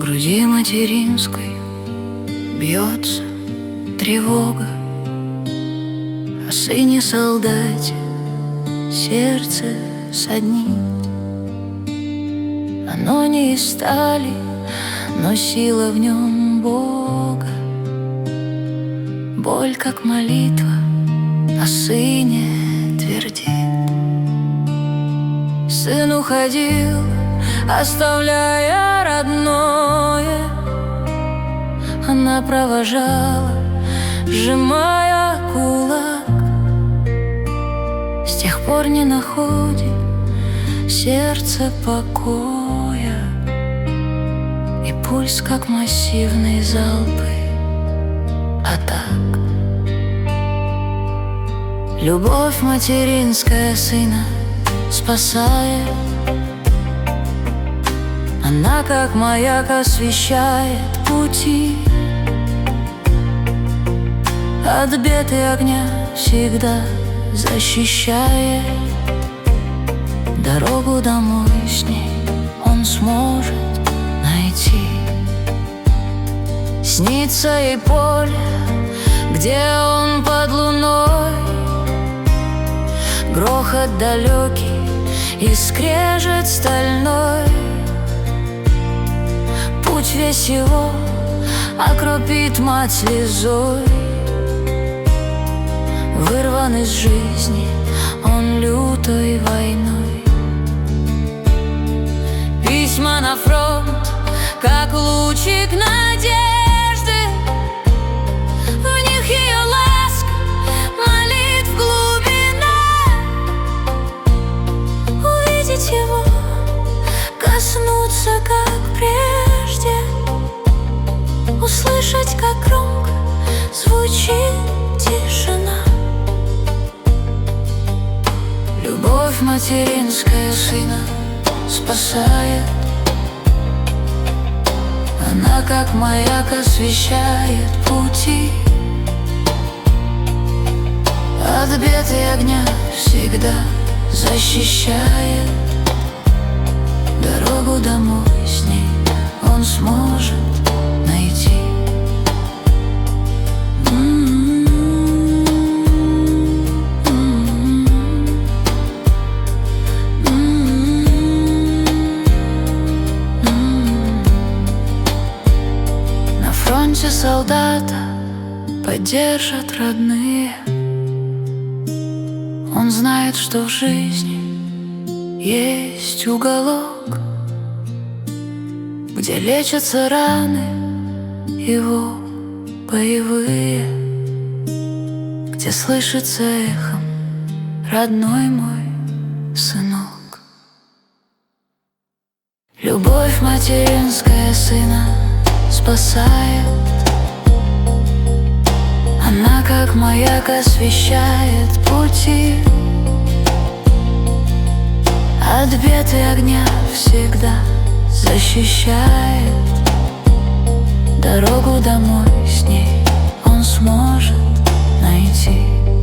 груди материнской бьется тревога о сыне-солдате, сердце саднит. Оно не из стали, но сила в нем Бога. Боль, как молитва, о сыне твердит. Сын уходил, оставляя родное. Она провожала, сжимая кулак. С тех пор не находит сердце покоя, и пульс, как массивные залпы атак. Любовь материнская сына спасает. Она, как маяк, освещает пути. От бед и огня всегда защищает. Дорогу домой с ней он сможет найти. Снится ей поле, где он под луной. Грохот далекий и скрежет стальной. Путь весь его окропит мать слезой. Вырван из жизни он лютой войной. Письма на фронт, как лучик надежды. В них ее ласка молит в глубинах. Увидеть его, коснуться, как прежде. Услышать, как громко звучит тишина. Любовь материнская сына спасает. Она, как маяк, освещает пути. От бед и огня всегда защищает. Дорогу домой с ней он сможет найти. На фронте солдата поддержат родные. Он знает, что в жизни есть уголок, где лечатся раны его боевые, где слышится эхом родной мой сынок. Любовь материнская сына спасает. Она, как маяк, освещает пути. От бед и огня всегда защищает. Дорогу домой с ней он сможет найти.